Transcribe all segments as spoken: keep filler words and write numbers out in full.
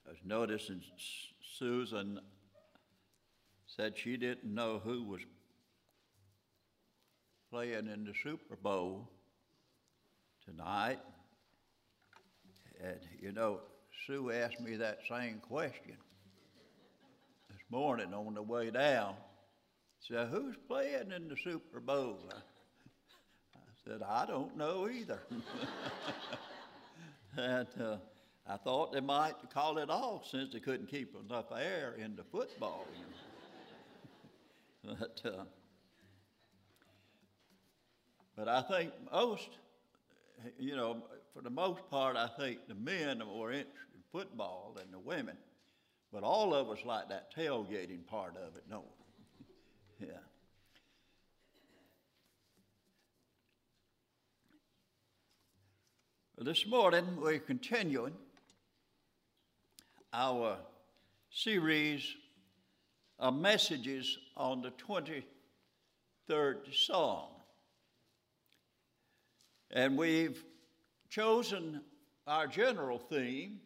I was noticing Susan said she didn't know who was playing in the Super Bowl tonight. And, you know, Sue asked me that same question this morning on the way down. She said, who's playing in the Super Bowl? I said, I don't know either. and uh, I thought they might call it off since they couldn't keep enough air in the football. You know. but, uh, but I think most, you know, for the most part, I think the men are more interested in football than the women. But all of us like that tailgating part of it, no. Yeah. Well, this morning we're continuing our series of messages on the twenty-third Psalm. And we've chosen our general theme,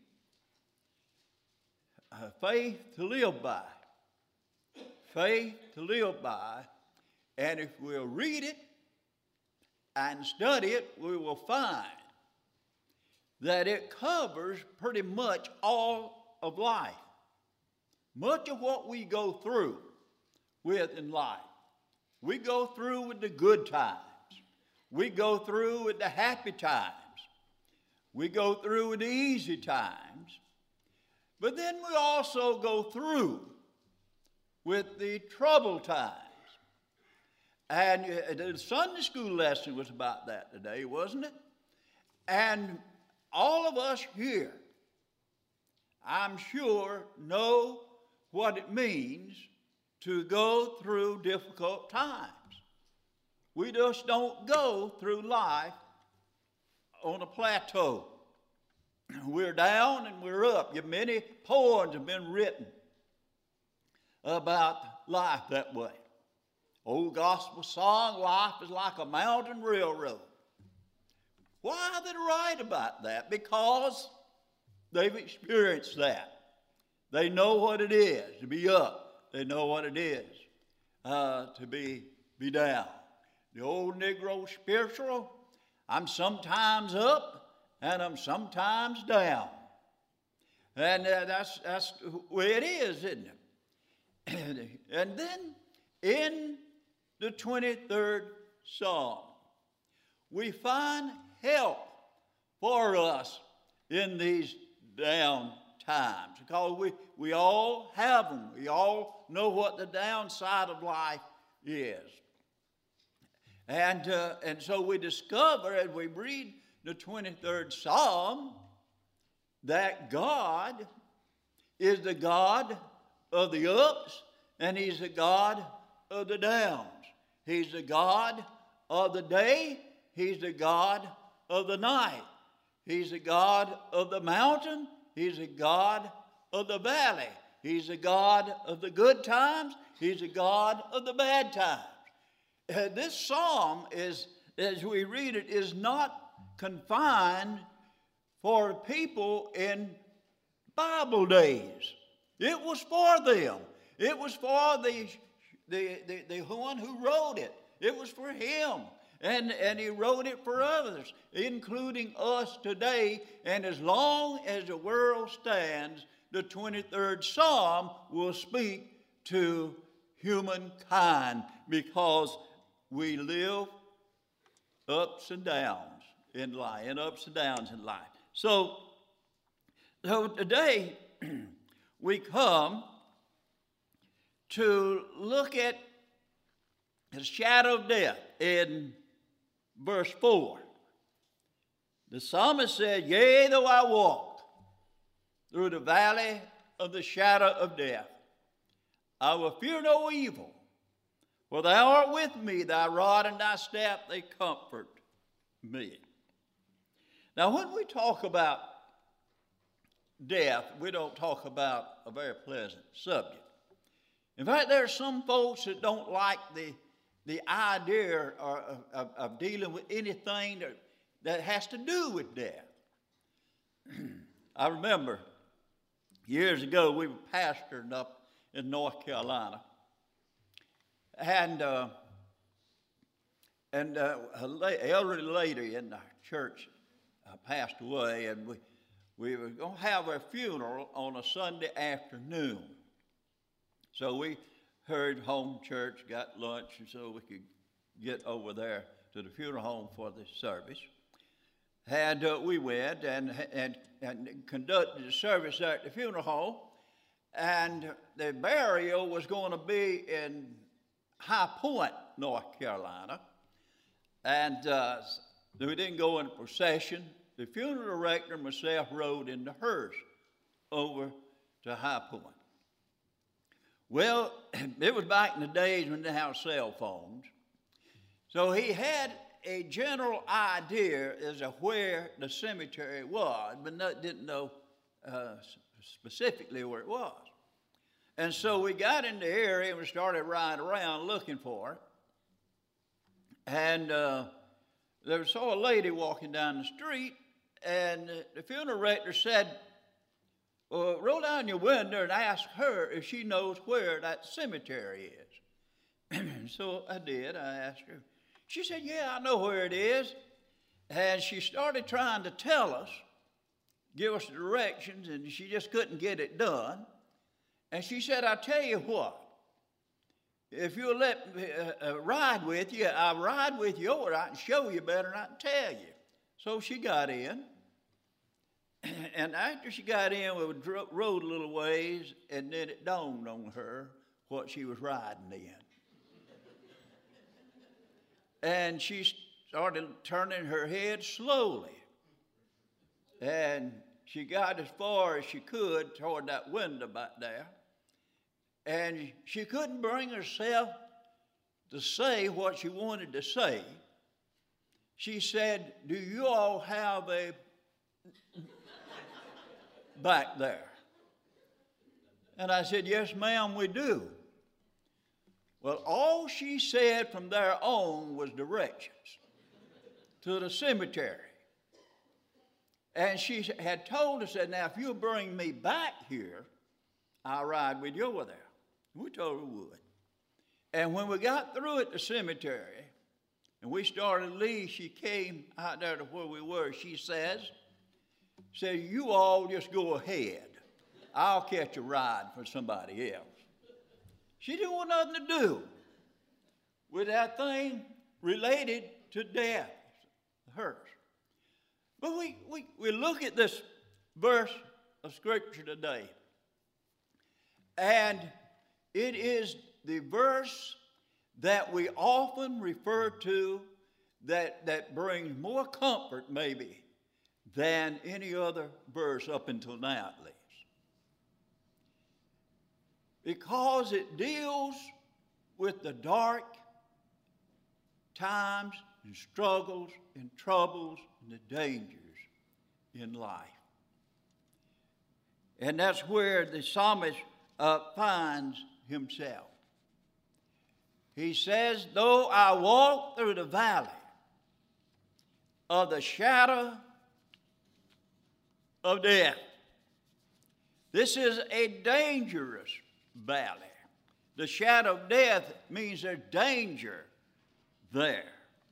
uh, faith to live by. Faith to live by. And if we'll read it and study it, we will find that it covers pretty much all of life. Much of what we go through with in life. We go through with the good times. We go through with the happy times. We go through with the easy times. But then we also go through with the troubled times. And the Sunday school lesson was about that today, wasn't it? And all of us here, I'm sure, know what it means to go through difficult times. We just don't go through life on a plateau. We're down and we're up. Many poems have been written about life that way. Old gospel song, life is like a mountain railroad. Why are they right about that? Because they've experienced that. They know what it is to be up. They know what it is uh, to be, be down. The old Negro spiritual, I'm sometimes up and I'm sometimes down. And uh, that's, that's the way it is, isn't it? And then in the twenty-third Psalm, we find help for us in these down times. Because we, we all have them. We all know what the downside of life is. And, uh, and so we discover as we read the twenty-third Psalm that God is the God of the ups and He's the God of the downs. He's the God of the day. He's the God of the night. He's the God of the mountain. He's the God of the valley. He's the God of the good times. He's the God of the bad times. Uh, this psalm is, as we read it, is not confined for people in Bible days. It was for them. It was for the, the, the, the one who wrote it. It was for him. And, and he wrote it for others, including us today. And as long as the world stands, the twenty-third Psalm will speak to humankind because we live ups and downs in life, and ups and downs in life. So, so today we come to look at the shadow of death in verse four. The psalmist said, yea, though I walk through the valley of the shadow of death, I will fear no evil, for thou art with me, thy rod and thy staff, they comfort me. Now, when we talk about death, we don't talk about a very pleasant subject. In fact, there are some folks that don't like the, the idea of, of, of dealing with anything that, that has to do with death. I remember years ago, we were pastoring up in North Carolina. And, uh, and uh, an elderly lady in the church uh, passed away, and we, we were going to have a funeral on a Sunday afternoon. So we hurried home church, got lunch, and so we could get over there to the funeral home for the service. And uh, we went and, and, and conducted the service there at the funeral home. And the burial was going to be in High Point, North Carolina. And uh, we didn't go in a procession. The funeral director and myself rode in the hearse over to High Point. Well, it was back in the days when they didn't have cell phones. So he had a general idea as to where the cemetery was, but not, didn't know uh, specifically where it was. And so we got in the area and we started riding around looking for it. And uh, there saw a lady walking down the street, and the funeral director said, well, roll down your window and ask her if she knows where that cemetery is. So I did. I asked her. She said, yeah, I know where it is. And she started trying to tell us, give us the directions, and she just couldn't get it done. And she said, I tell you what, if you'll let me uh, uh, ride with you, I'll ride with you over. I can show you better than I can tell you. So she got in. And after she got in, we rode a little ways, and then it dawned on her what she was riding in. And she started turning her head slowly. And she got as far as she could toward that window back there. And she couldn't bring herself to say what she wanted to say. She said, do you all have a back there? And I said, yes, ma'am, we do. Well, all she said from there on was directions to the cemetery. And she had told us that, now, if you'll bring me back here, I'll ride with you over there. We told her we would. And when we got through at the cemetery, and we started to leave, she came out there to where we were. She says, said, you all just go ahead. I'll catch a ride for somebody else. She didn't want nothing to do with that thing related to death, hers. But we, we, we look at this verse of Scripture today, and it is the verse that we often refer to that, that brings more comfort, maybe, than any other verse up until now, at least. Because it deals with the dark times and struggles and troubles and the dangers in life. And that's where the psalmist uh, finds himself. He says, though I walk through the valley of the shadow of death. This is a dangerous valley. The shadow of death means there's danger there.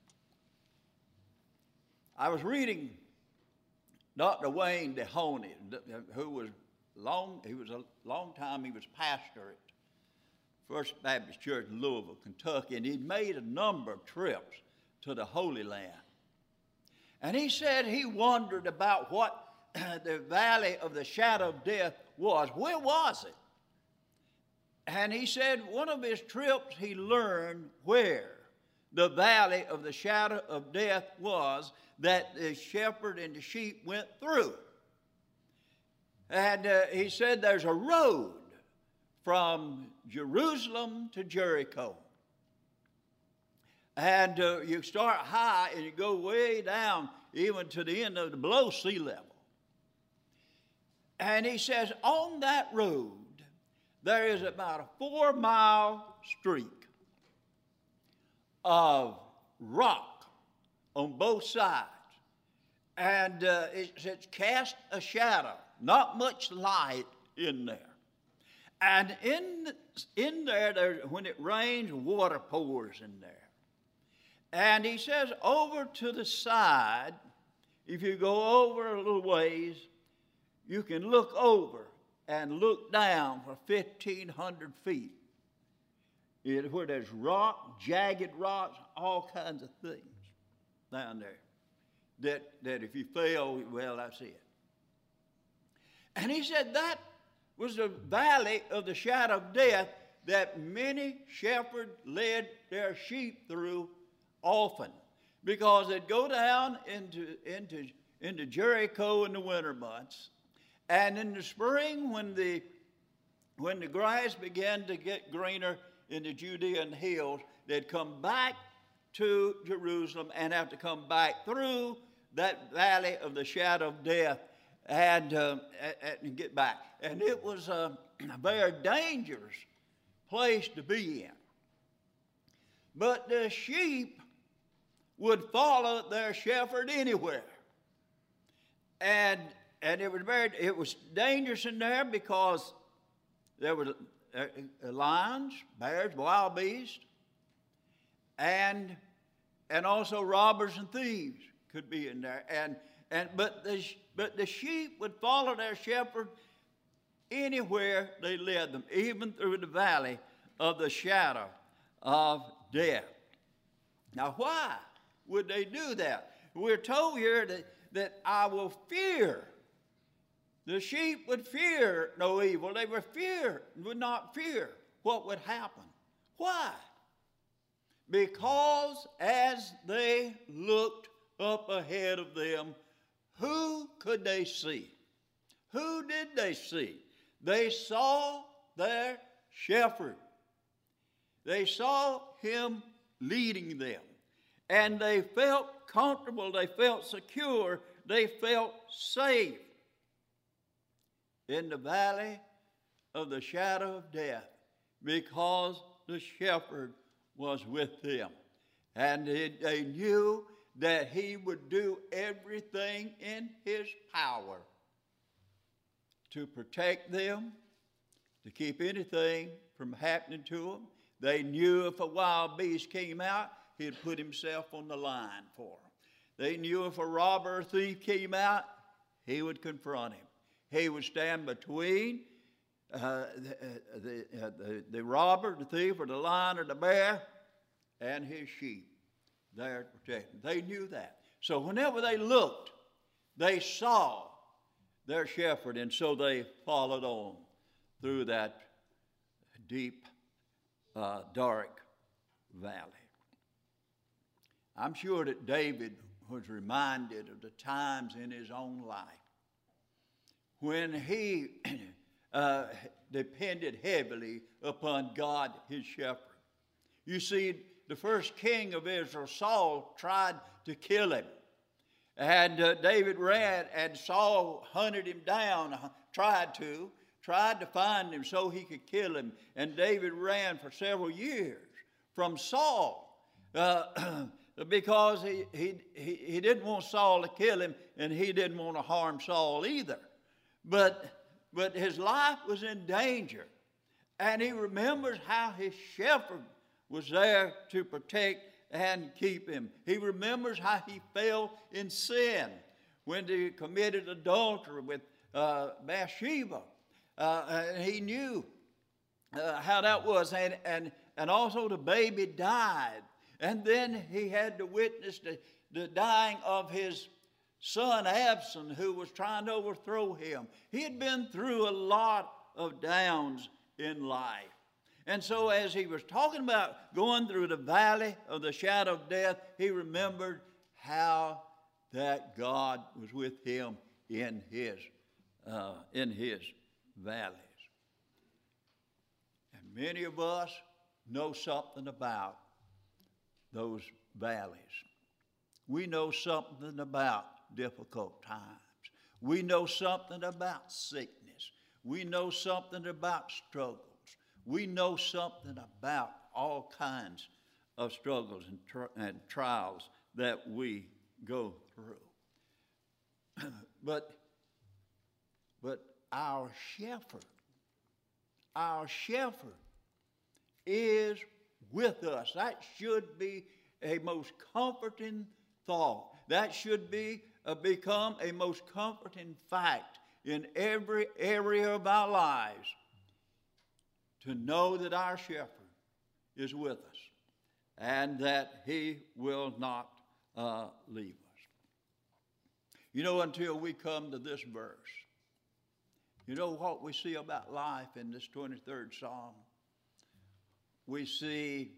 I was reading Doctor Wayne DeHoney, who was long, he was a long time, he was pastor at First Baptist Church in Louisville, Kentucky, and he'd made a number of trips to the Holy Land. And he said he wondered about what the valley of the shadow of death was. Where was it? And he said one of his trips he learned where the valley of the shadow of death was that the shepherd and the sheep went through. And uh, he said there's a road from Jerusalem to Jericho. And uh, you start high and you go way down even to the end of the below sea level. And he says on that road there is about a four mile streak of rock on both sides. And uh, it's, it's cast a shadow, not much light in there. And in, in there, there, when it rains, water pours in there. And he says, over to the side, if you go over a little ways, you can look over and look down for fifteen hundred feet. It, where there's rock, jagged rocks, all kinds of things down there. That, that if you fell, well, that's it. And he said that was the valley of the shadow of death that many shepherds led their sheep through often, because they'd go down into, into, into Jericho in the winter months, and in the spring when the, when the grass began to get greener in the Judean hills, they'd come back to Jerusalem and have to come back through that valley of the shadow of death and, uh, and get back. And it was a very dangerous place to be in. But the sheep would follow their shepherd anywhere. And, and it was very, it was dangerous in there because there were uh, lions, bears, wild beasts, and, and also robbers and thieves could be in there. And, and, but, the, but the sheep would follow their shepherd anywhere they led them, even through the valley of the shadow of death. Now, why would they do that? We're told here that, that I will fear. The sheep would fear no evil. They would fear, would not fear what would happen. Why? Because as they looked up ahead of them, who could they see? Who did they see? They saw their shepherd. They saw him leading them. And they felt comfortable. They felt secure. They felt safe in the valley of the shadow of death because the shepherd was with them. And it, they knew that he would do everything in his power to protect them, to keep anything from happening to them. They knew if a wild beast came out, he'd put himself on the line for them. They knew if a robber or thief came out, he would confront him. He would stand between uh, the, uh, the, uh, the, the robber, the thief, or the lion, or the bear, and his sheep there to protect them. They knew that. So whenever they looked, they saw their shepherd, and so they followed on through that deep, uh, dark valley. I'm sure that David was reminded of the times in his own life when he uh, depended heavily upon God, his shepherd. You see, the first king of Israel, Saul, tried to kill him. And uh, David ran, and Saul hunted him down, tried to, tried to find him so he could kill him. And David ran for several years from Saul uh, because he, he, he, he didn't want Saul to kill him, and he didn't want to harm Saul either. But, but his life was in danger. And he remembers how his shepherd was there to protect and keep him. He remembers how he fell in sin when he committed adultery with uh, Bathsheba. Uh, and he knew uh, how that was. And, and, and also the baby died. And then he had to witness the, the dying of his son Absalom, who was trying to overthrow him. He had been through a lot of downs in life. And so as he was talking about going through the valley of the shadow of death, he remembered how that God was with him in his, uh, in his valleys. And many of us know something about those valleys. We know something about difficult times. We know something about sickness. We know something about struggles. We know something about all kinds of struggles and, tri- and trials that we go through. but, but our shepherd, our shepherd is with us. That should be a most comforting thought. That should be uh, become a most comforting fact in every area of our lives, to know that our shepherd is with us and that he will not uh, leave us. You know, until we come to this verse, you know what we see about life in this twenty-third Psalm? We see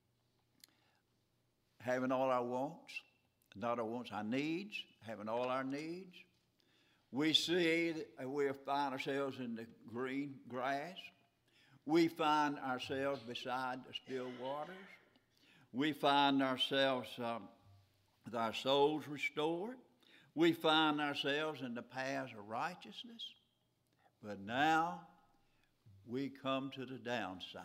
having all our wants, not our wants, our needs, having all our needs. We see that we find ourselves in the green grass. We find ourselves beside the still waters. We find ourselves um, with our souls restored. We find ourselves in the paths of righteousness. But now we come to the downside.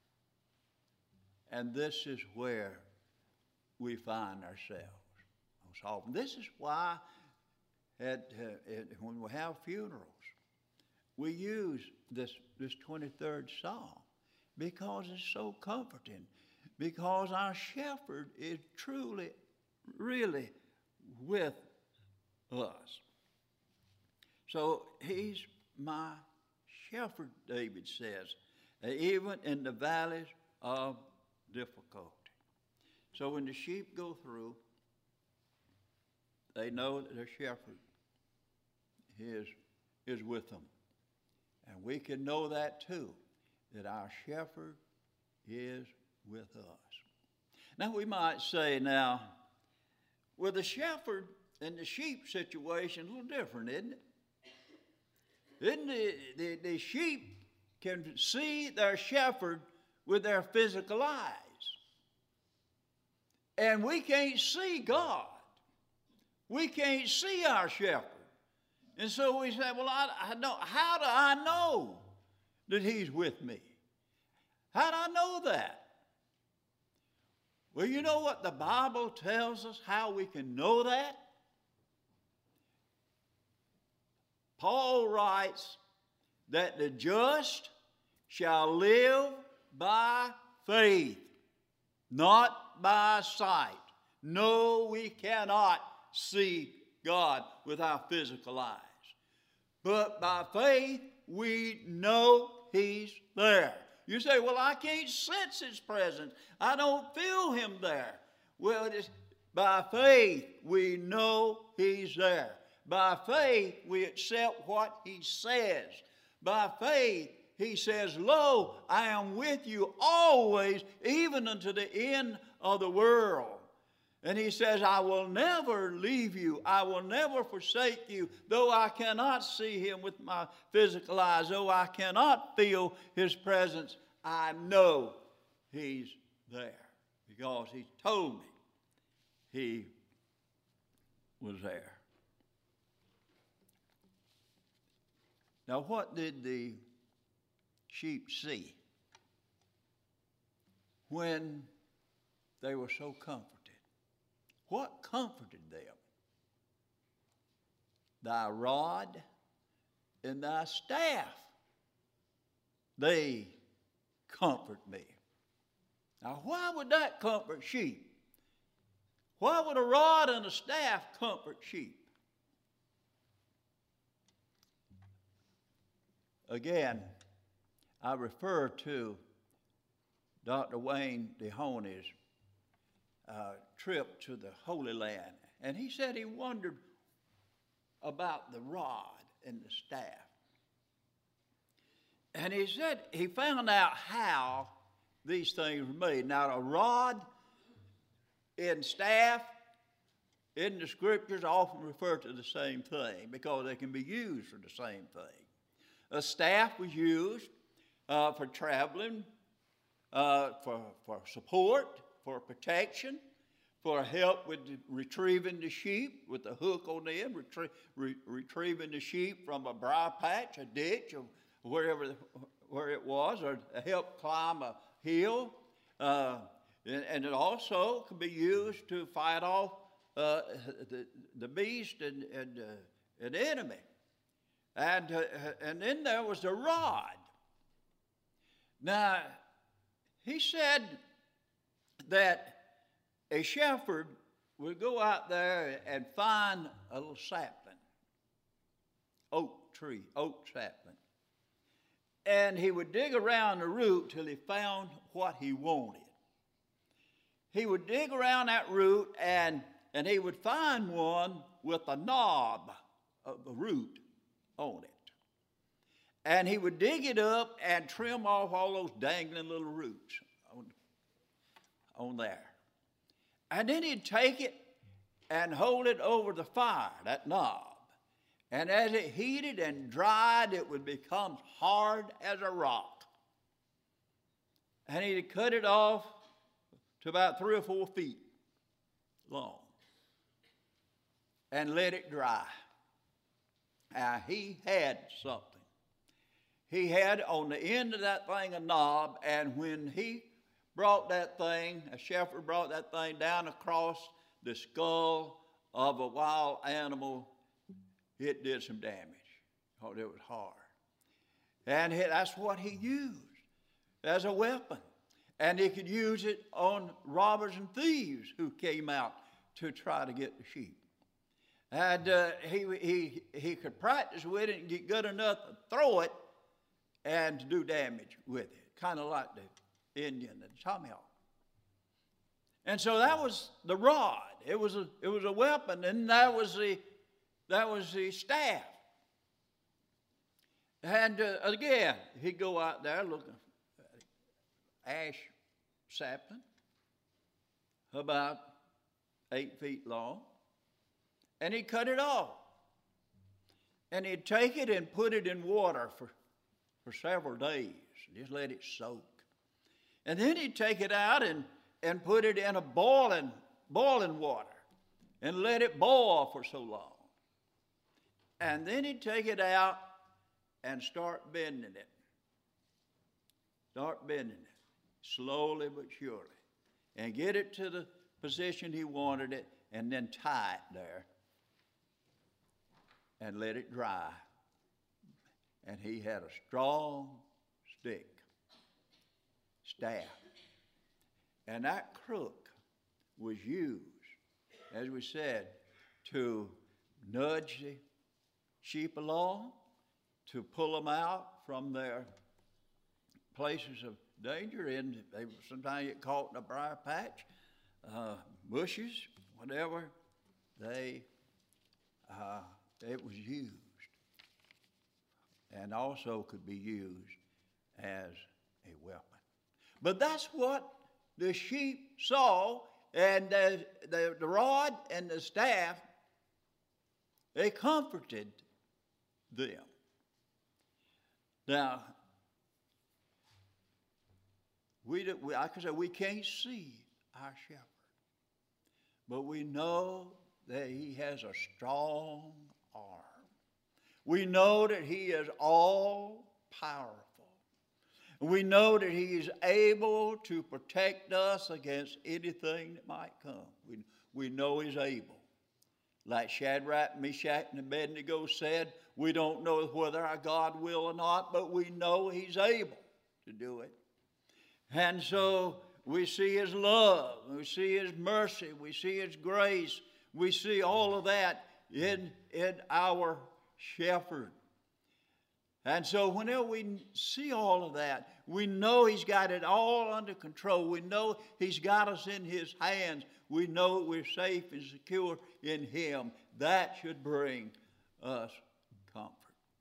And this is where we find ourselves most often. This is why at, uh, at, when we have funerals, we use this, this twenty-third Psalm because it's so comforting, because our shepherd is truly, really with us. So he's my shepherd, David says, even in the valleys of difficulty. So when the sheep go through, they know that their shepherd is, is with them. And we can know that too, that our shepherd is with us. Now we might say now, well, the shepherd and the sheep situation is a little different, isn't it? Isn't the, the, the sheep can see their shepherd with their physical eyes. And we can't see God. We can't see our shepherd. And so we say, well, I, I know, how do I know that he's with me? How do I know that? Well, you know what the Bible tells us how we can know that? Paul writes that the just shall live by faith, not by sight. No, we cannot see God with our physical eyes. But by faith, we know he's there. You say, well, I can't sense his presence. I don't feel him there. Well, it is by faith we know he's there. By faith we accept what he says. By faith he says, lo, I am with you always, even unto the end of the world. And he says, I will never leave you. I will never forsake you. Though I cannot see him with my physical eyes, though I cannot feel his presence, I know he's there. Because he told me he was there. Now, what did the sheep see when they were so comforted? What comforted them? Thy rod and thy staff, they comfort me. Now, why would that comfort sheep? Why would a rod and a staff comfort sheep? Again, I refer to Doctor Wayne DeHoney's uh, trip to the Holy Land. And he said he wondered about the rod and the staff. And he said he found out how these things were made. Now, a rod and staff in the scriptures often refer to the same thing because they can be used for the same thing. A staff was used uh, for traveling, uh, for, for support, for protection, for help with the, retrieving the sheep with the hook on the end, retrie, re, retrieving the sheep from a briar patch, a ditch, or wherever where it was, or to help climb a hill. Uh, and, and it also can be used to fight off uh, the, the beast and, and uh, an enemy. And, uh, and then there was the rod. Now, he said that a shepherd would go out there and find a little sapling, oak tree, oak sapling. And he would dig around the root till he found what he wanted. He would dig around that root and, and he would find one with a knob of the root on it. And he would dig it up and trim off all those dangling little roots on, on there. And then he'd take it and hold it over the fire, that knob. And as it heated and dried, it would become hard as a rock. And he'd cut it off to about three or four feet long and let it dry. Now, he had something. He had on the end of that thing a knob, and when he brought that thing, a shepherd brought that thing down across the skull of a wild animal, it did some damage. Oh, it was hard. And it, that's what he used as a weapon. And he could use it on robbers and thieves who came out to try to get the sheep. And uh, he, he, he could practice with it and get good enough to throw it and to do damage with it, kind of like the Indian, the tomahawk. And so that was the rod. It was a, it was a weapon, and that was the, that was the staff. And uh, again, he'd go out there looking at ash sapling, about eight feet long, and he'd cut it off. And he'd take it and put it in water for, for several days, just let it soak. And then he'd take it out and, and put it in a boiling, boiling water and let it boil for so long. And then he'd take it out and start bending it. Start bending it, slowly but surely. And get it to the position he wanted it, and then tie it there. And let it dry. And he had a strong stick, staff. And that crook was used, as we said, to nudge the sheep along, to pull them out from their places of danger. And they sometimes get caught in a briar patch, uh, bushes, whatever. They, uh, it was used, and also could be used as a weapon. But that's what the sheep saw, and the, the, the rod and the staff, they comforted them. Now, we, we like I said, we can't see our shepherd, but we know that he has a strong arm. We know that he is all powerful. We know that he is able to protect us against anything that might come. We, we know he's able. Like Shadrach, Meshach, and Abednego said, we don't know whether our God will or not, but we know he's able to do it. And so we see his love, we see his mercy, we see his grace, we see all of that in, in our shepherd. And so whenever we see all of that, we know he's got it all under control. We know he's got us in his hands. We know we're safe and secure in him. That should bring us comfort.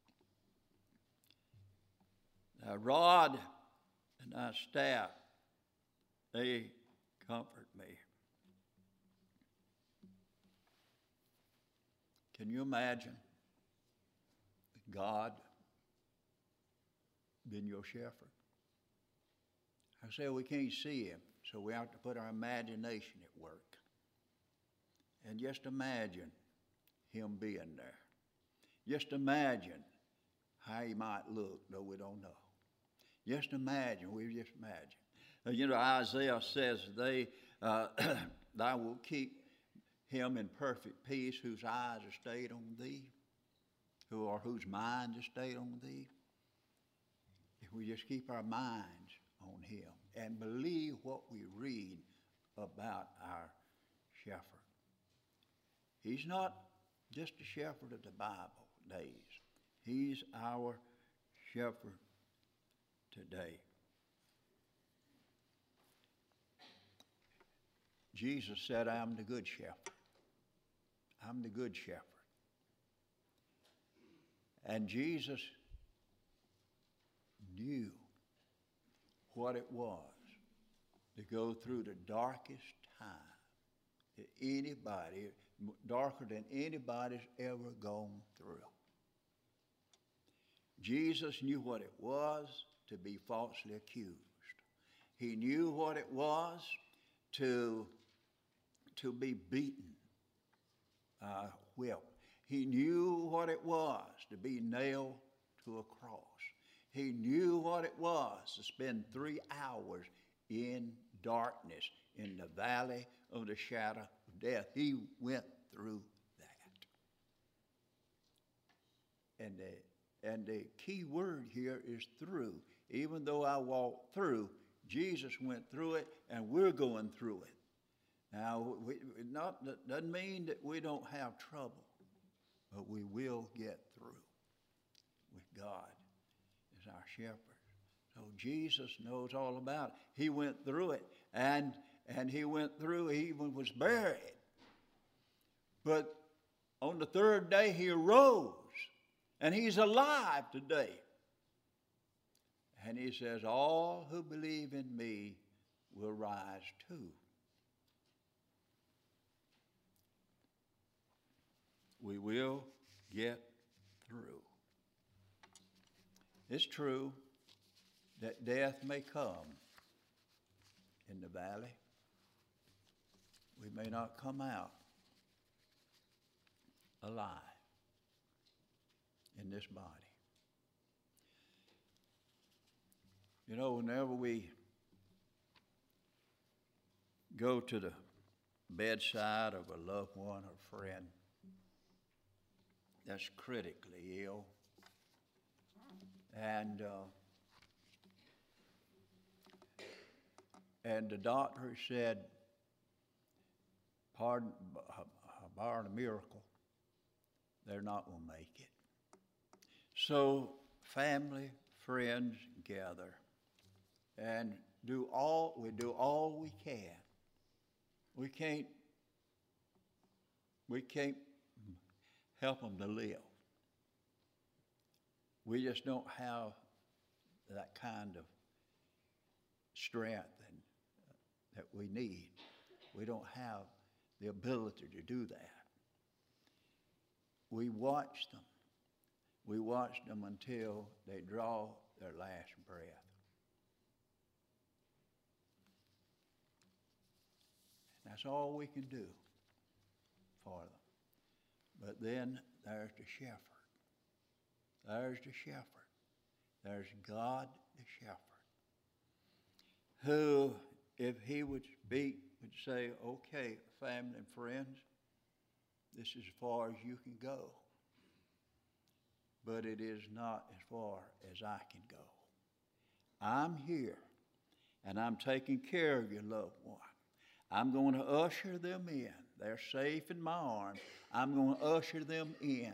Thy rod and thy staff, they comfort me. Can you imagine God being your shepherd? I say we can't see him, so we have to put our imagination at work. And just imagine him being there. Just imagine how he might look, though we don't know. Just imagine, we just imagine. Uh, you know, Isaiah says, they, uh, thou wilt keep him in perfect peace whose eyes are stayed on thee, who or whose mind is stayed on thee, if we just keep our minds on him and believe what we read about our shepherd. He's not just a shepherd of the Bible days. He's our shepherd today. Jesus said, I'm the good shepherd. I'm the good shepherd. And Jesus knew what it was to go through the darkest time that anybody, darker than anybody's ever gone through. Jesus knew what it was to be falsely accused. He knew what it was to, to be beaten, uh, whipped. He knew what it was to be nailed to a cross. He knew what it was to spend three hours in darkness in the valley of the shadow of death. He went through that. And the, and the key word here is through. Even though I walked through, Jesus went through it, and we're going through it. Now, we, not, that doesn't mean that we don't have trouble, but we will get through with God as our shepherd. So Jesus knows all about it. He went through it, and, and he went through, he even was buried. But on the third day, he arose, and he's alive today. And he says, all who believe in me will rise too. We will get through. It's true that death may come in the valley. We may not come out alive in this body. You know, whenever we go to the bedside of a loved one or friend that's critically ill, and uh, and the doctor said, pardon, bar a miracle, they're not going to make it. So family, friends gather and do all, we do all we can. We can't, we can't help them to live. We just don't have that kind of strength and, uh, that we need. We don't have the ability to do that. We watch them. We watch them until they draw their last breath. And that's all we can do for them. But then there's the shepherd. There's the shepherd. There's God the shepherd, who, if he would speak, would say, okay, family and friends, this is as far as you can go. But it is not as far as I can go. I'm here, and I'm taking care of your loved one. I'm going to usher them in. They're safe in my arms. I'm going to usher them in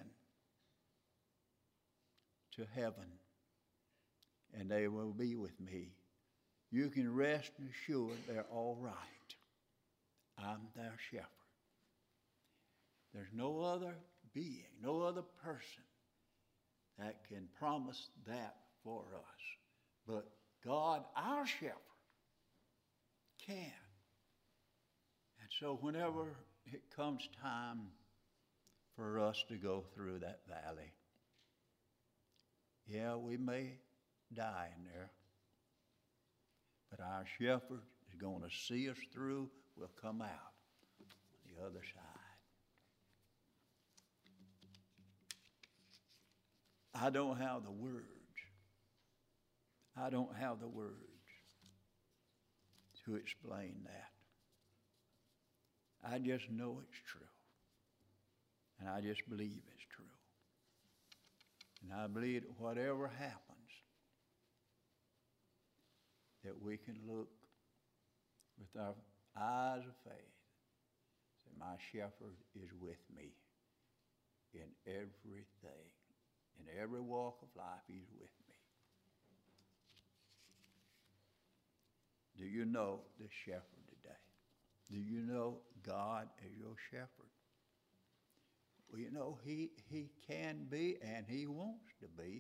to heaven, and they will be with me. You can rest assured they're all right. I'm their shepherd. There's no other being, no other person that can promise that for us. But God, our shepherd, can. And so whenever it comes time for us to go through that valley, yeah, we may die in there, but our shepherd is going to see us through. We'll come out on the other side. I don't have the words. I don't have the words to explain that. I just know it's true. And I just believe it's true. And I believe that whatever happens, that we can look with our eyes of faith, that my shepherd is with me in everything. In every walk of life, he's with me. Do you know the shepherd today? Do you know God as your shepherd? Well, you know, he, he can be and he wants to be.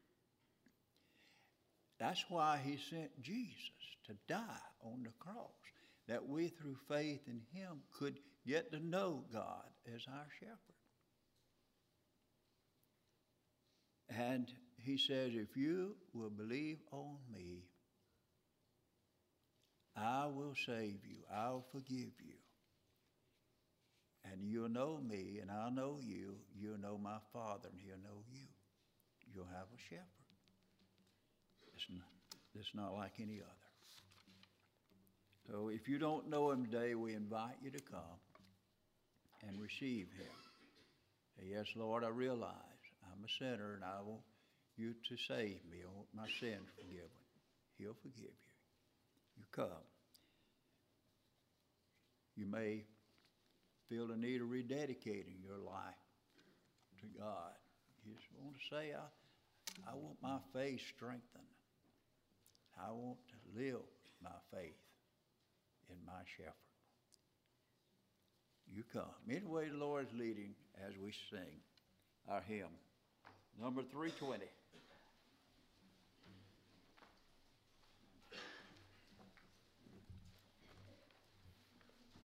That's why he sent Jesus to die on the cross, that we through faith in him could get to know God as our shepherd. And he says, if you will believe on me, I will save you. I'll forgive you. And you'll know me, and I'll know you. You'll know my Father, and he'll know you. You'll have a shepherd. It's not, it's not like any other. So if you don't know him today, we invite you to come and receive him. Say, yes, Lord, I realize I'm a sinner, and I want you to save me. I want my sins forgiven. He'll forgive you. You come. You may feel the need of rededicating your life to God. You just want to say, I, I want my faith strengthened. I want to live my faith in my shepherd. You come. Anyway, the Lord is leading as we sing our hymn, number three twenty.